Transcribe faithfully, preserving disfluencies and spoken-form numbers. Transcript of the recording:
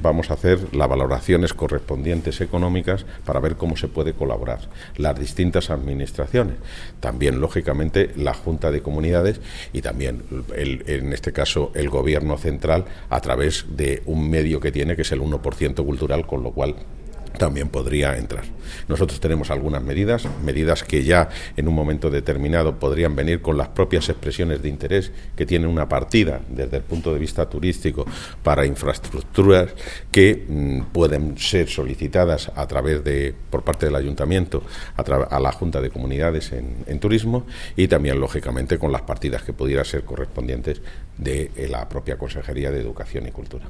vamos a hacer las valoraciones correspondientes económicas para ver cómo se puede colaborar las distintas administraciones, también lógicamente la Junta de Comunidades y también el, en este caso el Gobierno central a través de un medio que tiene que es el uno por ciento cultural, con lo cual también podría entrar. Nosotros tenemos algunas medidas, medidas que ya en un momento determinado podrían venir con las propias expresiones de interés que tienen una partida desde el punto de vista turístico para infraestructuras que mmm, pueden ser solicitadas a través de por parte del Ayuntamiento a, a la Junta de Comunidades en, en turismo y también lógicamente con las partidas que pudieran ser correspondientes de eh, la propia Consejería de Educación y Cultura.